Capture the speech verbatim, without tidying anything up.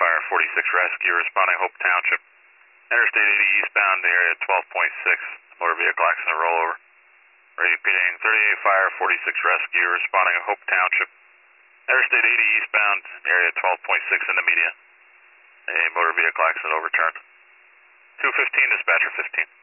Fire forty-six Rescue, responding Hope Township. Interstate eighty eastbound, area twelve point six, motor vehicle accident rollover. Repeating, thirty-eight Fire forty-six Rescue, responding Hope Township. Interstate eighty eastbound, area twelve point six in the median. A motor vehicle accident overturned. two fifteen, dispatcher fifteen.